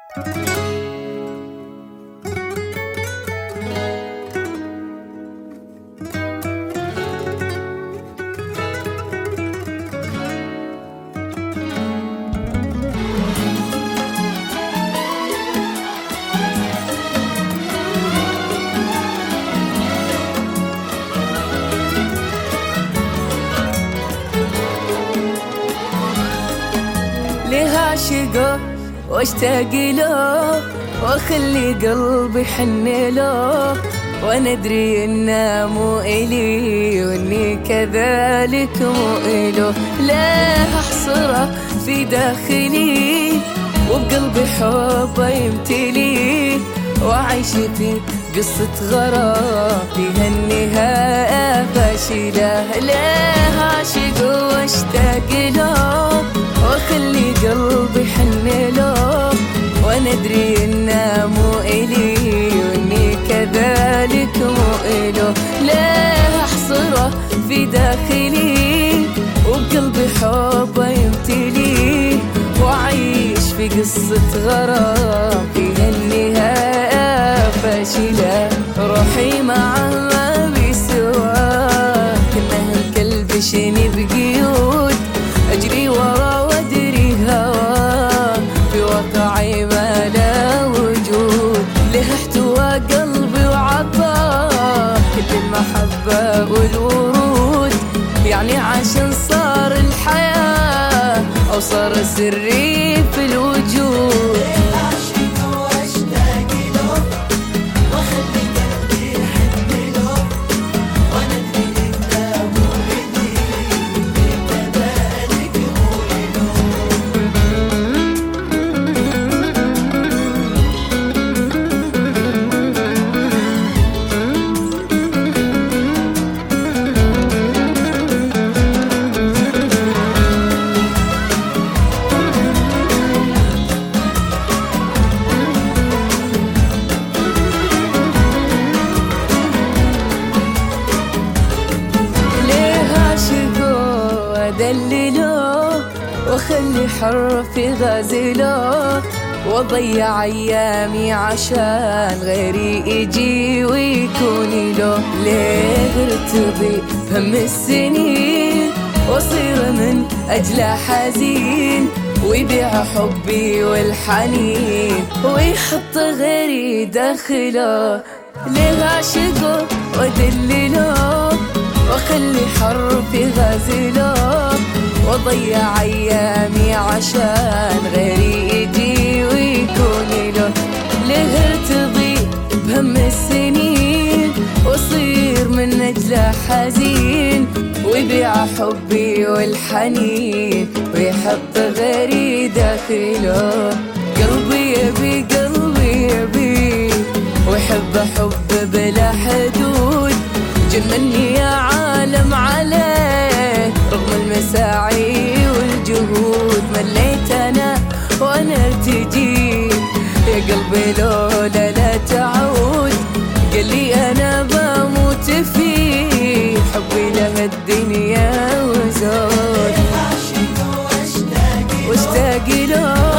ليه عاشقه واشتاق له واخلي قلبي يحن له، وانا ادري انه مو الي واني كذلك مو الو. ليه احصره في داخلي وبقلبي حبه يمتلي، واعيش في قصة غرام فيها النهاية فاشلة. ليه عاشق واشتاق له واخلي قلبي يحن له، وانا ادري انه مو الي واني كذلك مو الو. ليه احصره في داخلي وبقلبي حبه يمتلي، واعيش في قصة غرام فيها النهاية فاشلة. روحي معه ما بيسواه كأنه الكلب شني بقيود، اجري ورا وادري هواه في واقعي ما له وجود. ليه احتوى قلبي وعباه كل المحبة والورود، يعني عشان صار الحياة او صار سري في الوجود. أدلله واخلي حر في غازله، واضيع ايامي عشان غيري يجي ويكون له. ليه ارتضي هم السنين واصير من اجله حزين، ويبيع حبي والحنين ويحط غيري داخله. ليه اعشقه وادلله واخلي حر في غازله، واضيع ايامي عشان غيري يجي ويكون له. ليه ارتضي بهم السنين واصير من اجله حزين، ويبيع حبي والحنين ويحط غيري داخله. قلبي يبي قلبي يبي ويحب حب بلا حدود، جنني يا عالم عليه رغم المساعي والجهود. مليت انا وانا ارتجي يا قلبي لولا لا تعود، قال لي انا بموت فيه حبي له الدنيا وزود. واشتاق له